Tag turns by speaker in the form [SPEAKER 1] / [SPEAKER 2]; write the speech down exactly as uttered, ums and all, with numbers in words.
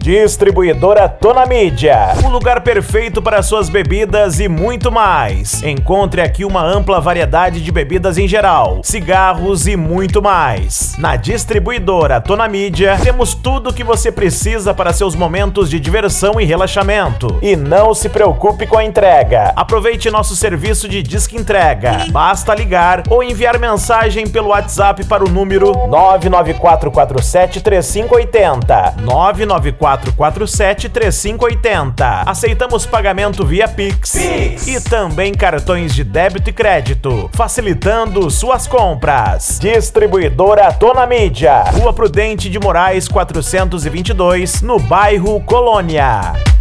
[SPEAKER 1] Distribuidora Tonamídia, o lugar perfeito para suas bebidas e muito mais. Encontre aqui uma ampla variedade de bebidas em geral, cigarros e muito mais. Na Distribuidora Tonamídia, temos tudo o que você precisa para seus momentos de diversão e relaxamento. E não se preocupe com a entrega. Aproveite nosso serviço de disque entrega. Basta ligar ou enviar mensagem pelo WhatsApp para o número nove nove quatro quatro sete três cinco oito zero. nove nove quatro quatro sete três cinco oito zero. Aceitamos pagamento via Pix, Pix e também cartões de débito e crédito, facilitando suas compras. Distribuidora Tonamídia, Rua Prudente de Moraes quatrocentos e vinte e dois, no bairro Colônia.